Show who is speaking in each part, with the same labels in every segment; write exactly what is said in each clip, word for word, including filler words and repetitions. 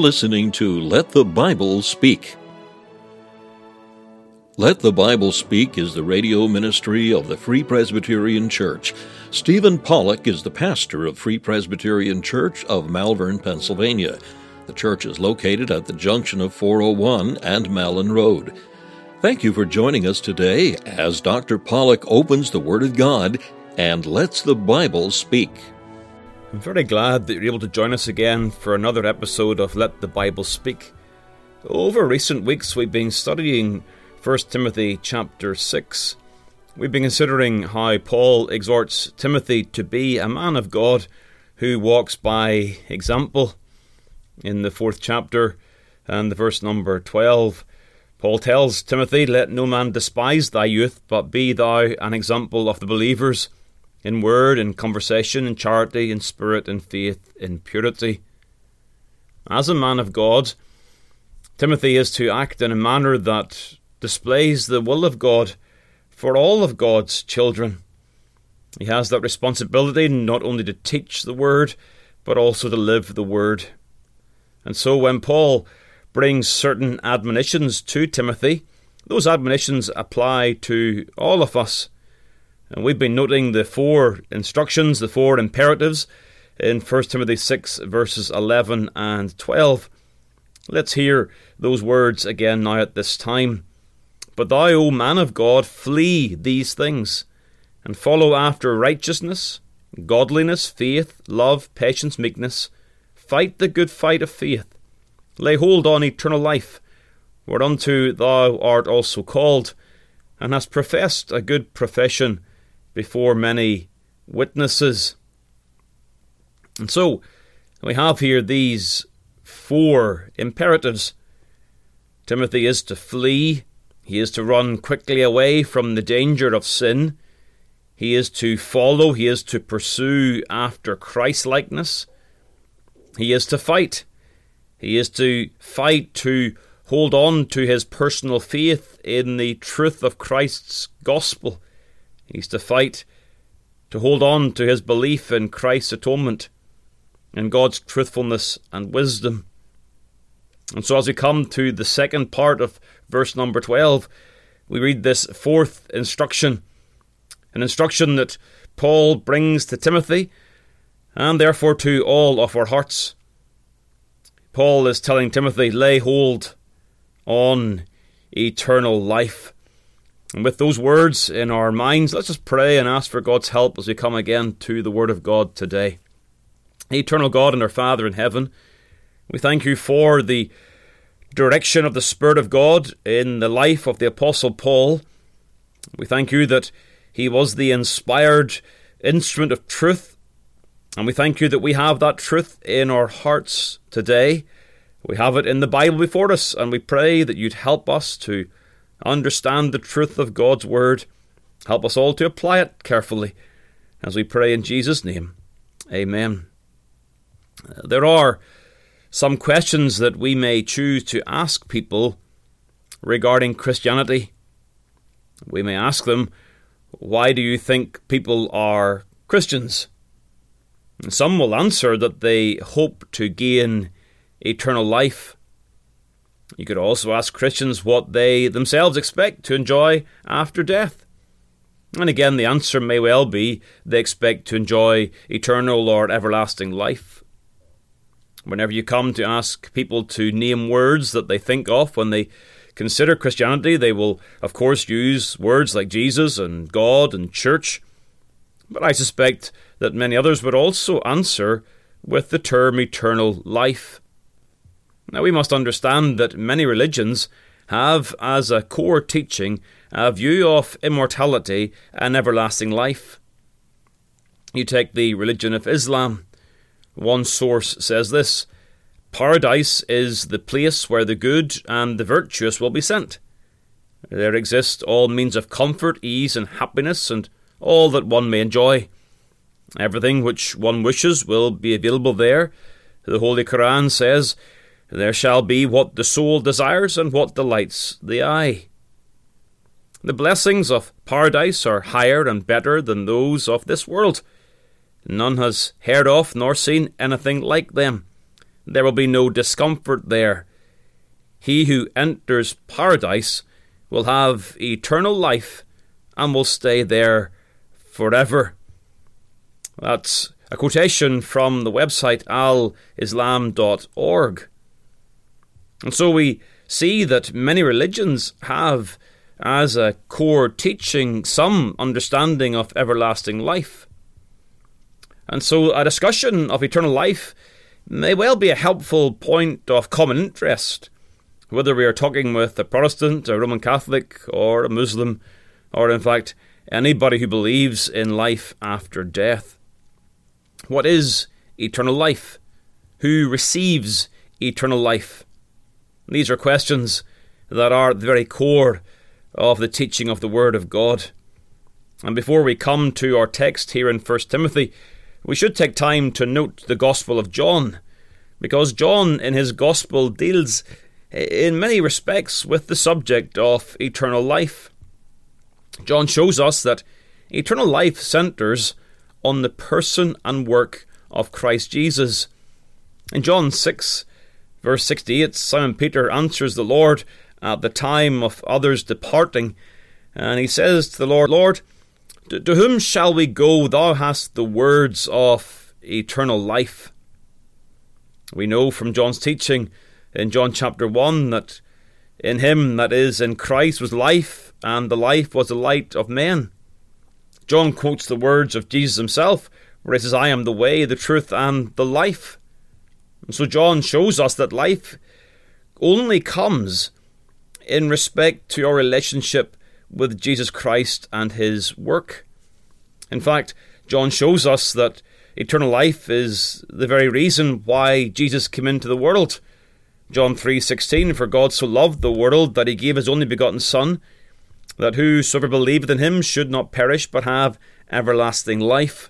Speaker 1: listening to Let the Bible Speak. Let the Bible Speak is the radio ministry of the Free Presbyterian Church. Stephen Pollock is the pastor of Free Presbyterian Church of Malvern, Pennsylvania. The church is located at the junction of four oh one and Malin Road. Thank you for joining us today as Doctor Pollock opens the Word of God and lets the Bible speak.
Speaker 2: I'm very glad that you're able to join us again for another episode of Let the Bible Speak. Over recent weeks, we've been studying First Timothy chapter six. We've been considering how Paul exhorts Timothy to be a man of God who walks by example. In the fourth chapter and the verse number twelve, Paul tells Timothy, "Let no man despise thy youth, but be thou an example of the believers, in word, in conversation, in charity, in spirit, in faith, in purity." As a man of God, Timothy is to act in a manner that displays the will of God for all of God's children. He has that responsibility not only to teach the word, but also to live the word. And so when Paul brings certain admonitions to Timothy, those admonitions apply to all of us. And we've been noting the four instructions, the four imperatives in First Timothy six, verses eleven and twelve. Let's hear those words again now at this time. "But thou, O man of God, flee these things, and follow after righteousness, godliness, faith, love, patience, meekness. Fight the good fight of faith. Lay hold on eternal life, whereunto thou art also called, and hast professed a good profession before many witnesses." And so, we have here these four imperatives. Timothy is to flee. He is to run quickly away from the danger of sin. He is to follow. He is to pursue after Christ-likeness. He is to fight. He is to fight to hold on to his personal faith in the truth of Christ's gospel. He's to fight to hold on to his belief in Christ's atonement and God's truthfulness and wisdom. And so as we come to the second part of verse number twelve, we read this fourth instruction, an instruction that Paul brings to Timothy and therefore to all of our hearts. Paul is telling Timothy, lay hold on eternal life. And with those words in our minds, let's just pray and ask for God's help as we come again to the Word of God today. Eternal God and our Father in heaven, we thank you for the direction of the Spirit of God in the life of the Apostle Paul. We thank you that he was the inspired instrument of truth, and we thank you that we have that truth in our hearts today. We have it in the Bible before us, and we pray that you'd help us to understand the truth of God's Word. Help us all to apply it carefully, as we pray in Jesus' name. Amen. There are some questions that we may choose to ask people regarding Christianity. We may ask them, why do you think people are Christians? And some will answer that they hope to gain eternal life. You could also ask Christians what they themselves expect to enjoy after death. And again, the answer may well be they expect to enjoy eternal or everlasting life. Whenever you come to ask people to name words that they think of when they consider Christianity, they will, of course, use words like Jesus and God and church. But I suspect that many others would also answer with the term eternal life. Now, we must understand that many religions have as a core teaching a view of immortality and everlasting life. You take the religion of Islam. One source says this: paradise is the place where the good and the virtuous will be sent. There exist all means of comfort, ease, and happiness, and all that one may enjoy. Everything which one wishes will be available there. The Holy Quran says, there shall be what the soul desires and what delights the eye. The blessings of paradise are higher and better than those of this world. None has heard of nor seen anything like them. There will be no discomfort there. He who enters paradise will have eternal life and will stay there forever. That's a quotation from the website al islam dot org. And so we see that many religions have as a core teaching some understanding of everlasting life. And so a discussion of eternal life may well be a helpful point of common interest, whether we are talking with a Protestant, a Roman Catholic, or a Muslim, or in fact anybody who believes in life after death. What is eternal life? Who receives eternal life? These are questions that are at the very core of the teaching of the Word of God. And before we come to our text here in First Timothy, we should take time to note the Gospel of John, because John in his Gospel deals in many respects with the subject of eternal life. John shows us that eternal life centres on the person and work of Christ Jesus. In John six, verse sixty-eight, Simon Peter answers the Lord at the time of others departing, and he says to the Lord, Lord, to, to whom shall we go? Thou hast the words of eternal life. We know from John's teaching in John chapter one that in him, that is, in Christ, was life, and the life was the light of men. John quotes the words of Jesus himself, where he says, I am the way, the truth, and the life. And so John shows us that life only comes in respect to our relationship with Jesus Christ and his work. In fact, John shows us that eternal life is the very reason why Jesus came into the world. John three sixteen, for God so loved the world that he gave his only begotten Son, that whosoever believeth in him should not perish but have everlasting life.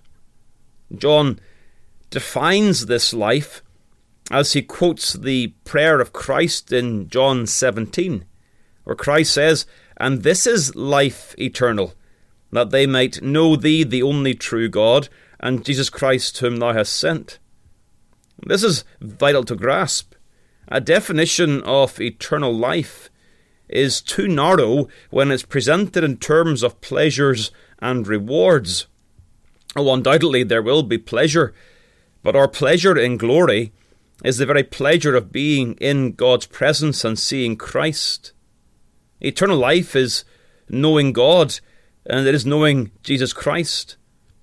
Speaker 2: John defines this life as he quotes the prayer of Christ in John seventeen, where Christ says, and this is life eternal, that they might know thee, the only true God, and Jesus Christ whom thou hast sent. This is vital to grasp. A definition of eternal life is too narrow when it's presented in terms of pleasures and rewards. Oh, undoubtedly there will be pleasure, but our pleasure in glory is the very pleasure of being in God's presence and seeing Christ. Eternal life is knowing God, and it is knowing Jesus Christ.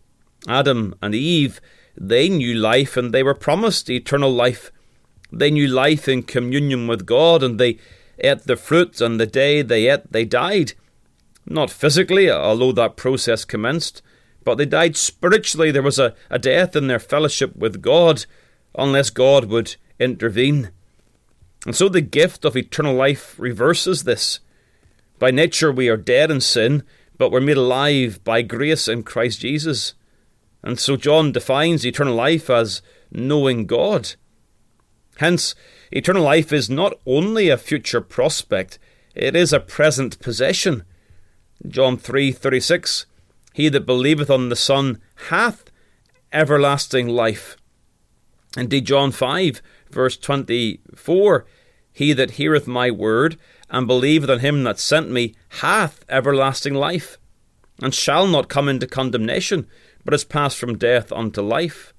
Speaker 2: Adam and Eve, they knew life, and they were promised eternal life. They knew life in communion with God, and they ate the fruit, and the day they ate, they died. Not physically, although that process commenced, but they died spiritually. There was a, a death in their fellowship with God, unless God would intervene. And so the gift of eternal life reverses this. By nature we are dead in sin, but we're made alive by grace in Christ Jesus. And so John defines eternal life as knowing God. Hence, eternal life is not only a future prospect, it is a present possession. John three thirty-six, he that believeth on the Son hath everlasting life. Indeed, John five, verse twenty-four, he that heareth my word, and believeth on him that sent me, hath everlasting life, and shall not come into condemnation, but is passed from death unto life.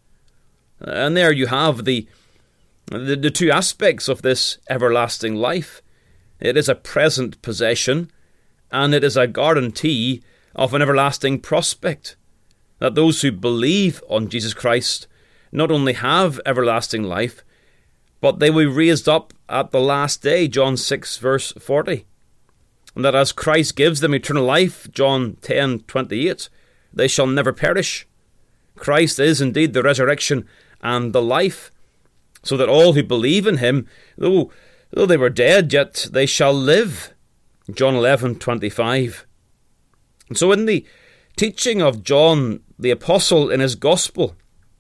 Speaker 2: And there you have the, the, the two aspects of this everlasting life. It is a present possession, and it is a guarantee of an everlasting prospect, that those who believe on Jesus Christ not only have everlasting life, but they will be raised up at the last day, John six, verse forty. And that as Christ gives them eternal life, John ten, twenty-eight, they shall never perish. Christ is indeed the resurrection and the life, so that all who believe in him, though, though they were dead, yet they shall live. John eleven, twenty-five. And so in the teaching of John the Apostle in his Gospel,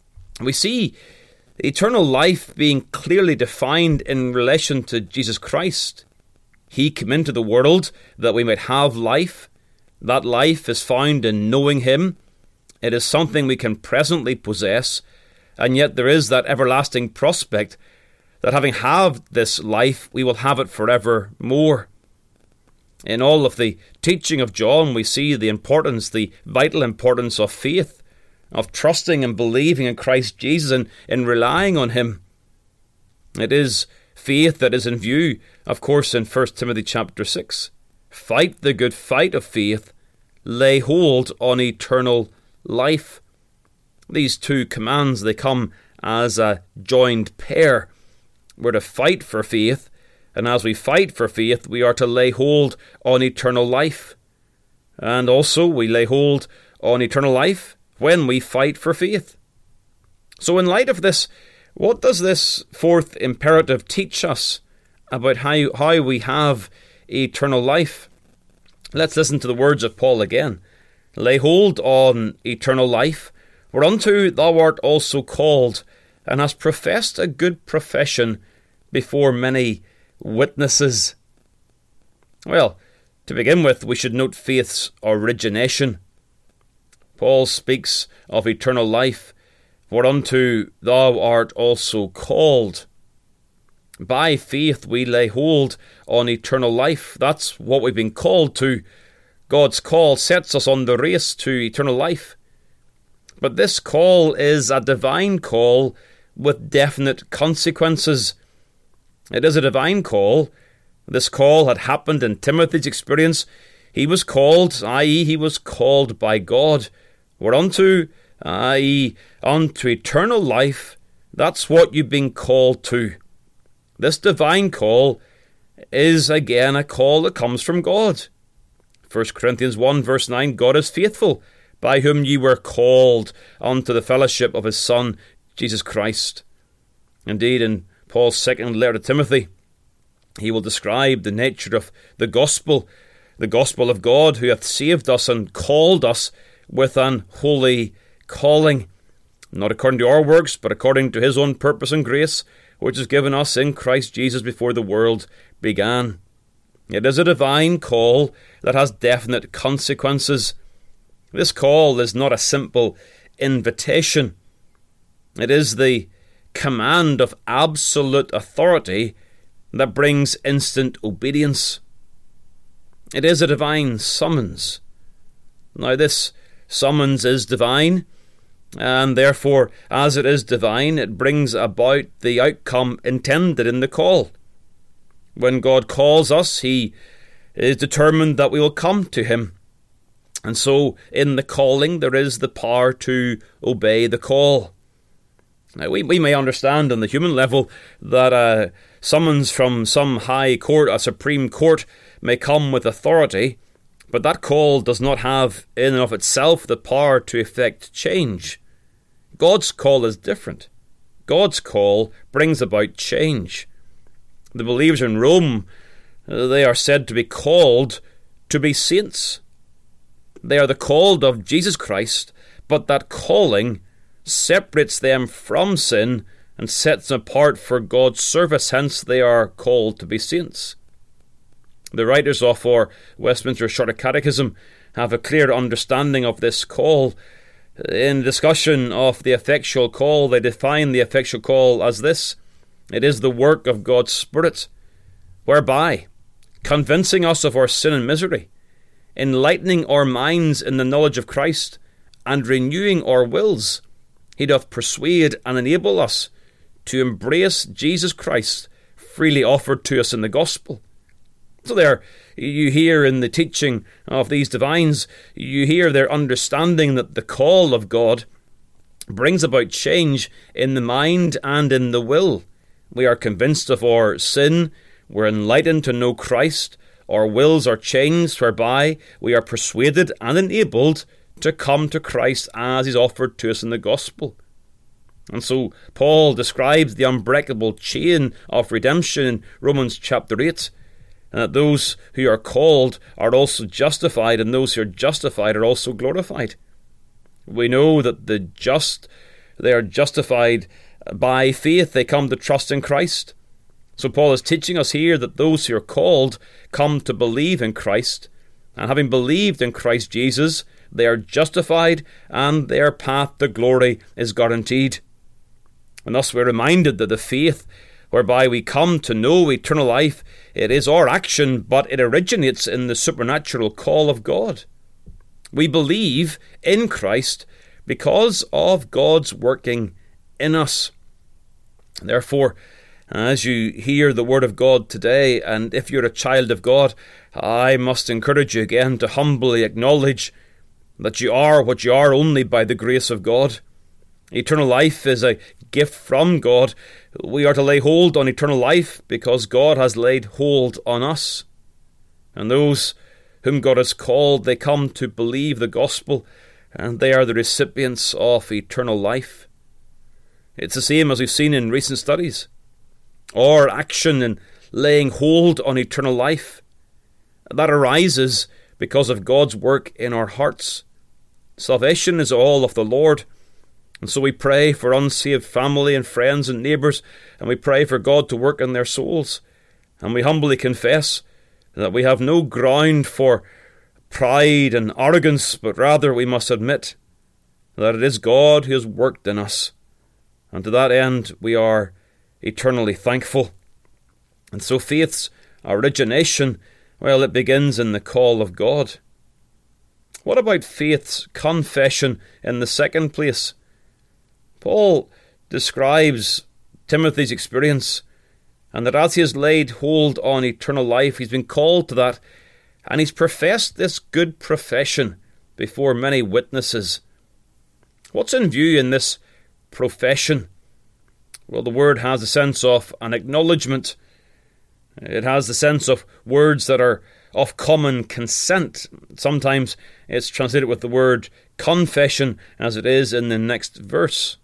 Speaker 2: we see eternal life being clearly defined in relation to Jesus Christ. He came into the world that we might have life. That life is found in knowing him. It is something we can presently possess, and yet there is that everlasting prospect that having had this life, we will have it forevermore. In all of the teaching of John, we see the importance, the vital importance of faith, of trusting and believing in Christ Jesus and in relying on him. It is faith that is in view, of course, in First Timothy chapter six. Fight the good fight of faith, lay hold on eternal life. These two commands, they come as a joined pair. We're to fight for faith, and as we fight for faith, we are to lay hold on eternal life. And also we lay hold on eternal life when we fight for faith. So in light of this, what does this fourth imperative teach us about how, how we have eternal life? Let's listen to the words of Paul again. Lay hold on eternal life, whereunto thou art also called, and hast professed a good profession before many witnesses. Well, to begin with, we should note faith's origination. Paul speaks of eternal life, whereunto thou art also called. By faith we lay hold on eternal life. That's what we've been called to. God's call sets us on the race to eternal life. But this call is a divine call with definite consequences. It is a divine call. This call had happened in Timothy's experience. He was called, that is he was called by God. Whereunto, that is unto eternal life. That's what you've been called to. This divine call is again a call that comes from God. First Corinthians one verse nine, God is faithful, by whom ye were called unto the fellowship of his Son, Jesus Christ. Indeed, in Paul's second letter to Timothy, he will describe the nature of the gospel, the gospel of God, who hath saved us and called us with an holy calling, not according to our works, but according to his own purpose and grace, which is given us in Christ Jesus before the world began. It is a divine call that has definite consequences. This call is not a simple invitation. It is the command of absolute authority that brings instant obedience. It is a divine summons. Now, this summons is divine, and therefore, as it is divine, it brings about the outcome intended in the call. When God calls us, he is determined that we will come to him. And so, in the calling, there is the power to obey the call. Now, we, we may understand on the human level that a summons from some high court, a supreme court, may come with authority, but that call does not have in and of itself the power to effect change. God's call is different. God's call brings about change. The believers in Rome, they are said to be called to be saints. They are the called of Jesus Christ, but that calling separates them from sin and sets them apart for God's service. Hence, they are called to be saints. The writers of our Westminster Shorter Catechism have a clear understanding of this call. In discussion of the effectual call, they define the effectual call as this: it is the work of God's Spirit, whereby, convincing us of our sin and misery, enlightening our minds in the knowledge of Christ, and renewing our wills, he doth persuade and enable us to embrace Jesus Christ freely offered to us in the gospel. So there, you hear in the teaching of these divines, you hear their understanding that the call of God brings about change in the mind and in the will. We are convinced of our sin, we're enlightened to know Christ, our wills are changed whereby we are persuaded and enabled to come to Christ as he's offered to us in the gospel. And so Paul describes the unbreakable chain of redemption in Romans chapter eight, and that those who are called are also justified, and those who are justified are also glorified. We know that the just, they are justified by faith. They come to trust in Christ. So Paul is teaching us here that those who are called come to believe in Christ, and having believed in Christ Jesus, they are justified, and their path to glory is guaranteed. And thus we're reminded that the faith whereby we come to know eternal life, it is our action, but it originates in the supernatural call of God. We believe in Christ because of God's working in us. Therefore, as you hear the word of God today, and if you're a child of God, I must encourage you again to humbly acknowledge that you are what you are only by the grace of God. Eternal life is a gift from God. We are to lay hold on eternal life because God has laid hold on us. And those whom God has called, they come to believe the gospel, and they are the recipients of eternal life. It's the same as we've seen in recent studies. Our action in laying hold on eternal life, that arises because of God's work in our hearts. Salvation is all of the Lord. And so we pray for unsaved family and friends and neighbours, and we pray for God to work in their souls. And we humbly confess that we have no ground for pride and arrogance, but rather we must admit that it is God who has worked in us. And to that end we are eternally thankful. And so faith's origination, well, it begins in the call of God. What about faith's confession in the second place? Paul describes Timothy's experience, and that as he has laid hold on eternal life, he's been called to that, and he's professed this good profession before many witnesses. What's in view in this profession? Well, the word has a sense of an acknowledgement. It has the sense of words that are of common consent. Sometimes it's translated with the word confession, as it is in the next verse.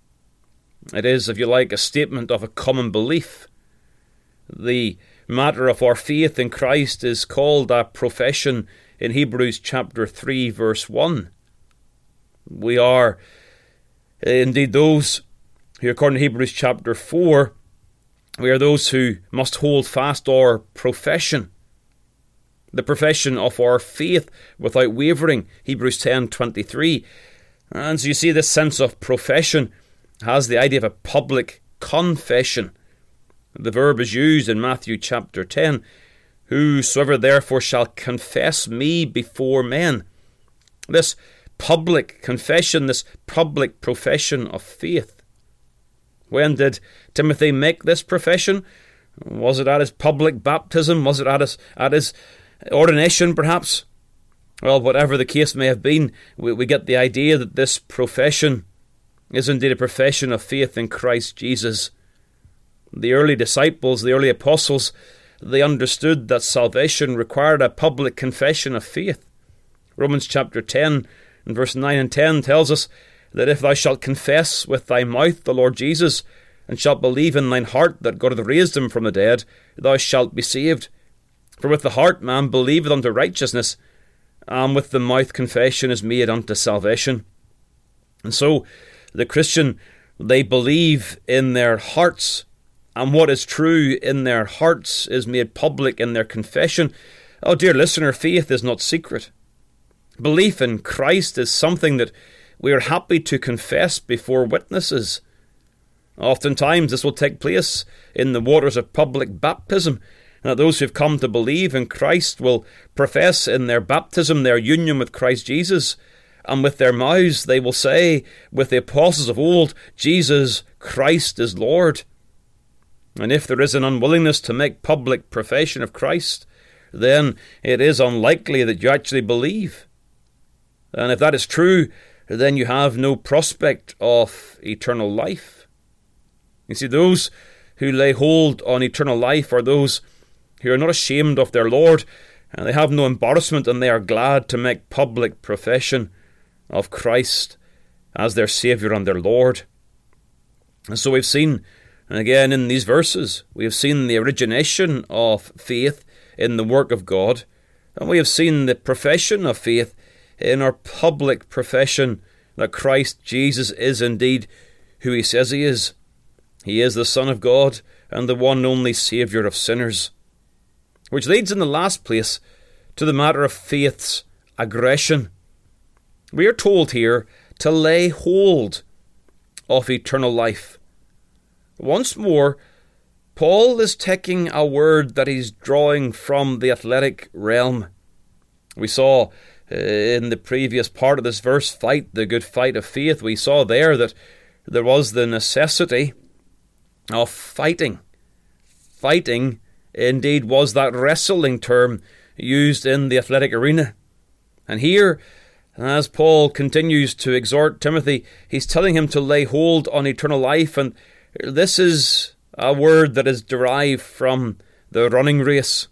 Speaker 2: It is, if you like, a statement of a common belief. The matter of our faith in Christ is called a profession in Hebrews chapter three, verse one. We are indeed those who, according to Hebrews chapter four, we are those who must hold fast our profession, the profession of our faith without wavering, Hebrews ten twenty-three. And so you see, this sense of profession has the idea of a public confession. The verb is used in Matthew chapter ten. Whosoever therefore shall confess me before men. This public confession, this public profession of faith. When did Timothy make this profession? Was it at his public baptism? Was it at his, at his ordination, perhaps? Well, whatever the case may have been, we, we get the idea that this profession is indeed a profession of faith in Christ Jesus. The early disciples, the early apostles, they understood that salvation required a public confession of faith. Romans chapter ten and verse nine and ten tells us that if thou shalt confess with thy mouth the Lord Jesus, and shalt believe in thine heart that God hath raised him from the dead, thou shalt be saved. For with the heart man believeth unto righteousness, and with the mouth confession is made unto salvation. And so the Christian, they believe in their hearts, and what is true in their hearts is made public in their confession. Oh, dear listener, faith is not secret. Belief in Christ is something that we are happy to confess before witnesses. Oftentimes this will take place in the waters of public baptism, and that those who have come to believe in Christ will profess in their baptism their union with Christ Jesus, and with their mouths they will say, with the apostles of old, Jesus Christ is Lord. And if there is an unwillingness to make public profession of Christ, then it is unlikely that you actually believe. And if that is true, then you have no prospect of eternal life. You see, those who lay hold on eternal life are those who are not ashamed of their Lord, and they have no embarrassment, and they are glad to make public profession of Christ as their Saviour and their Lord. And so we've seen, and again in these verses, we have seen the origination of faith in the work of God, and we have seen the profession of faith in our public profession that Christ Jesus is indeed who he says he is. He is the Son of God and the one only Saviour of sinners. Which leads in the last place to the matter of faith's aggression. We are told here to lay hold of eternal life. Once more, Paul is taking a word that he's drawing from the athletic realm. We saw uh, in the previous part of this verse, fight the good fight of faith. We saw there that there was the necessity of fighting. Fighting, indeed, was that wrestling term used in the athletic arena. And here, as Paul continues to exhort Timothy, he's telling him to lay hold on eternal life. And this is a word that is derived from the running race.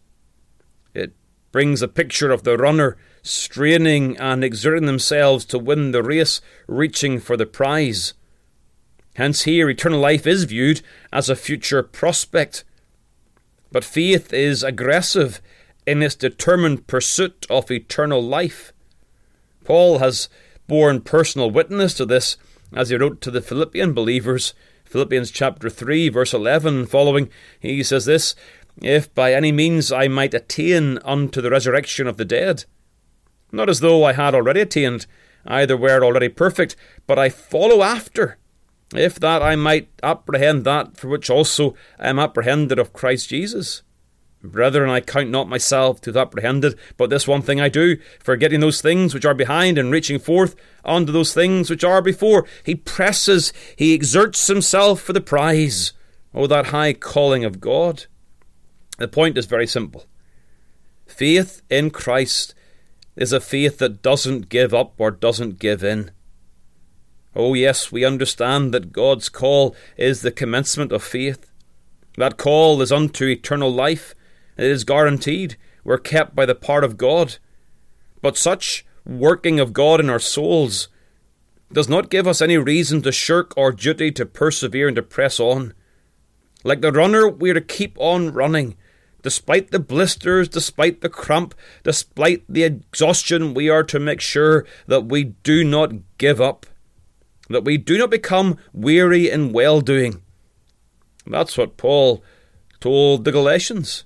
Speaker 2: It brings a picture of the runner straining and exerting themselves to win the race, reaching for the prize. Hence here, eternal life is viewed as a future prospect. But faith is aggressive in its determined pursuit of eternal life. Paul has borne personal witness to this as he wrote to the Philippian believers, Philippians chapter three, verse eleven following. He says this, "If by any means I might attain unto the resurrection of the dead, not as though I had already attained, either were already perfect, but I follow after, if that I might apprehend that for which also I am apprehended of Christ Jesus. Brethren, I count not myself to have apprehended, but this one thing I do, forgetting those things which are behind and reaching forth unto those things which are before." He presses, he exerts himself for the prize, oh, that high calling of God. The point is very simple. Faith in Christ is a faith that doesn't give up or doesn't give in. Oh yes, we understand that God's call is the commencement of faith. That call is unto eternal life. It is guaranteed. We're kept by the power of God. But such working of God in our souls does not give us any reason to shirk our duty to persevere and to press on. Like the runner, we are to keep on running. Despite the blisters, despite the cramp, despite the exhaustion, we are to make sure that we do not give up, that we do not become weary in well-doing. That's what Paul told the Galatians.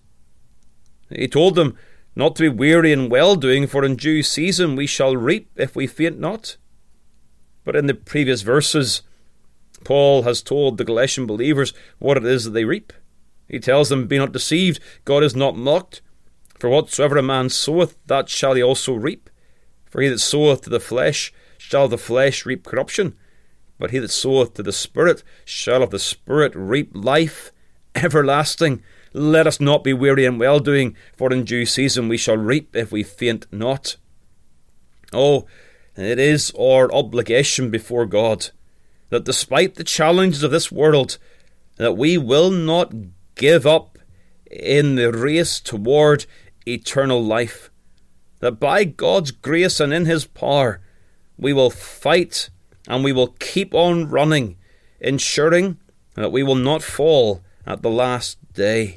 Speaker 2: He told them not to be weary in well-doing, for in due season we shall reap if we faint not. But in the previous verses, Paul has told the Galatian believers what it is that they reap. He tells them, "Be not deceived, God is not mocked. For whatsoever a man soweth, that shall he also reap. For he that soweth to the flesh shall of the flesh reap corruption. But he that soweth to the Spirit shall of the Spirit reap life everlasting. Let us not be weary in well-doing, for in due season we shall reap if we faint not." Oh, it is our obligation before God that despite the challenges of this world, that we will not give up in the race toward eternal life. That by God's grace and in His power, we will fight and we will keep on running, ensuring that we will not fall at the last day.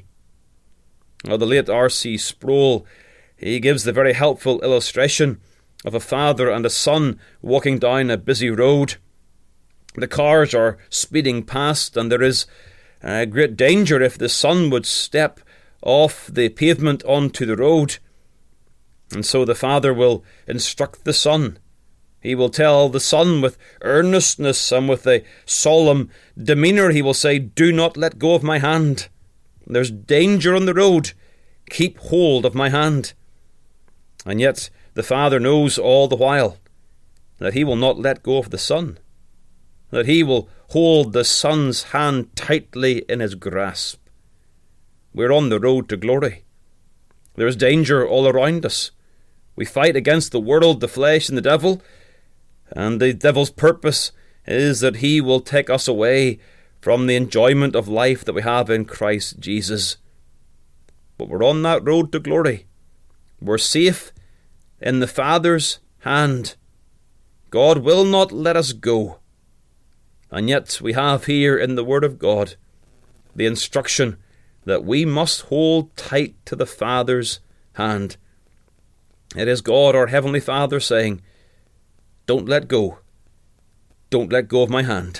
Speaker 2: Now, the late R C Sproul, he gives the very helpful illustration of a father and a son walking down a busy road. The cars are speeding past, and there is a great danger if the son would step off the pavement onto the road. And so the father will instruct the son. He will tell the son with earnestness and with a solemn demeanour, he will say, "Do not let go of my hand. There's danger on the road. Keep hold of my hand." And yet the father knows all the while that he will not let go of the son, that he will hold the son's hand tightly in his grasp. We're on the road to glory. There is danger all around us. We fight against the world, the flesh, and the devil, and the devil's purpose is that he will take us away from the enjoyment of life that we have in Christ Jesus. But we're on that road to glory. We're safe in the Father's hand. God will not let us go. And yet we have here in the Word of God the instruction that we must hold tight to the Father's hand. It is God, our Heavenly Father, saying, "Don't let go. Don't let go of my hand."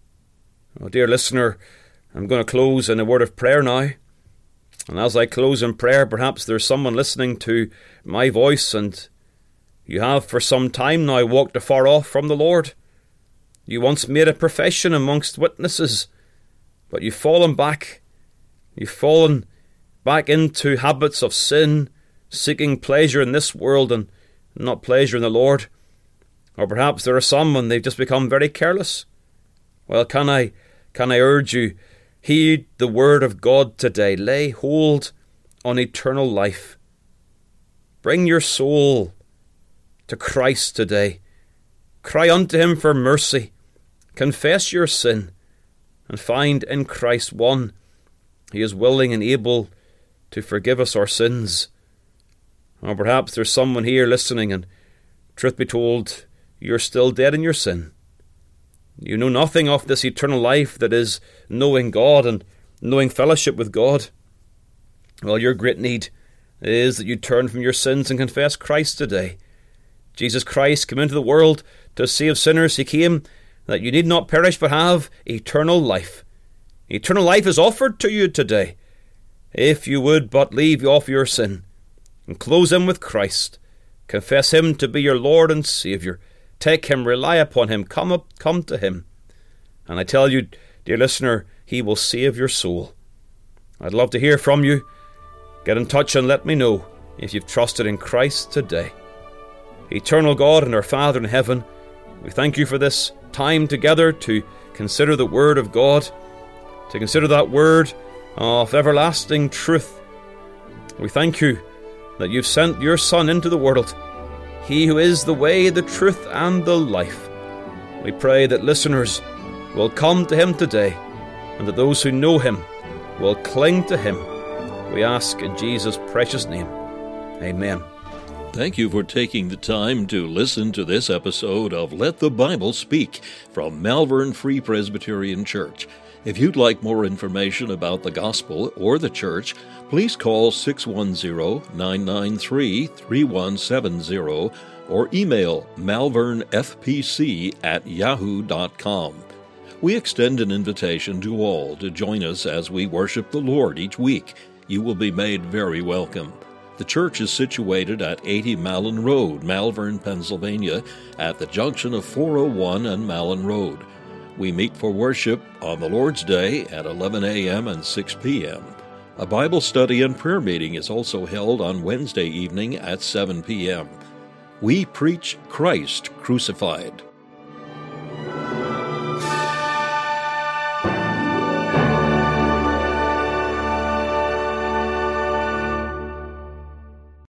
Speaker 2: Oh, dear listener, I'm going to close in a word of prayer now. And as I close in prayer, perhaps there's someone listening to my voice, and you have for some time now walked afar off from the Lord. You once made a profession amongst witnesses, but you've fallen back. You've fallen back into habits of sin, seeking pleasure in this world and not pleasure in the Lord. Or perhaps there are some and they've just become very careless. Well, can I, can I urge you, heed the word of God today. Lay hold on eternal life. Bring your soul to Christ today. Cry unto him for mercy. Confess your sin and find in Christ one. He is willing and able to forgive us our sins. Or perhaps there's someone here listening and, truth be told, you're still dead in your sin. You know nothing of this eternal life that is knowing God and knowing fellowship with God. Well, your great need is that you turn from your sins and confess Christ today. Jesus Christ came into the world to save sinners. He came that you need not perish but have eternal life. Eternal life is offered to you today, if you would but leave off your sin and close in with Christ. Confess him to be your Lord and Saviour. Take him, rely upon him, come up, come to him. And I tell you, dear listener, he will save your soul. I'd love to hear from you. Get in touch and let me know if you've trusted in Christ today. Eternal God and our Father in heaven, we thank you for this time together to consider the Word of God, to consider that Word of everlasting truth. We thank you that you've sent your Son into the world, he who is the way, the truth, and the life. We pray that listeners will come to him today, and that those who know him will cling to him. We ask in Jesus' precious name. Amen.
Speaker 1: Thank you for taking the time to listen to this episode of Let the Bible Speak from Malvern Free Presbyterian Church. If you'd like more information about the gospel or the church, please call six one zero, nine nine three, three one seven zero or email malvernfpc at yahoo dot com. We extend an invitation to all to join us as we worship the Lord each week. You will be made very welcome. The church is situated at eighty Malin Road, Malvern, Pennsylvania, at the junction of four oh one and Malin Road. We meet for worship on the Lord's Day at eleven a.m. and six p.m. A Bible study and prayer meeting is also held on Wednesday evening at seven p.m. We preach Christ crucified.